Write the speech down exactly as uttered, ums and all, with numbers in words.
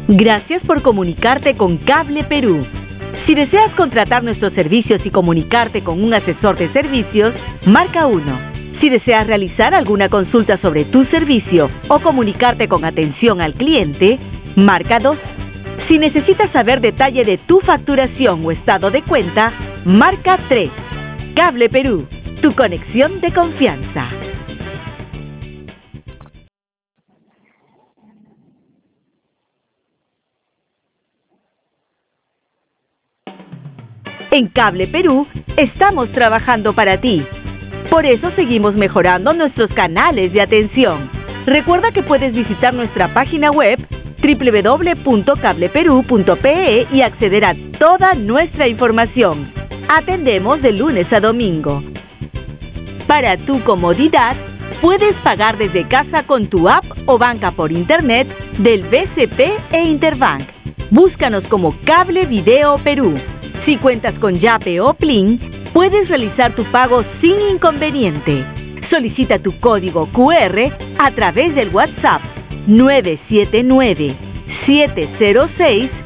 Gracias por comunicarte con Cable Perú. Si deseas contratar nuestros servicios y comunicarte con un asesor de servicios, marca uno. Si deseas realizar alguna consulta sobre tu servicio o comunicarte con atención al cliente, marca dos. Si necesitas saber detalle de tu facturación o estado de cuenta, marca tres. Cable Perú, tu conexión de confianza. En Cable Perú estamos trabajando para ti. Por eso seguimos mejorando nuestros canales de atención. Recuerda que puedes visitar nuestra página web doble u doble u doble u punto cable perú punto pe e y acceder a toda nuestra información. Atendemos de lunes a domingo. Para tu comodidad, puedes pagar desde casa con tu app o banca por internet del B C P e Interbank. Búscanos como Cable Video Perú. Si cuentas con Yape o Plin, puedes realizar tu pago sin inconveniente. Solicita tu código cu erre a través del WhatsApp nueve siete nueve, siete cero seis,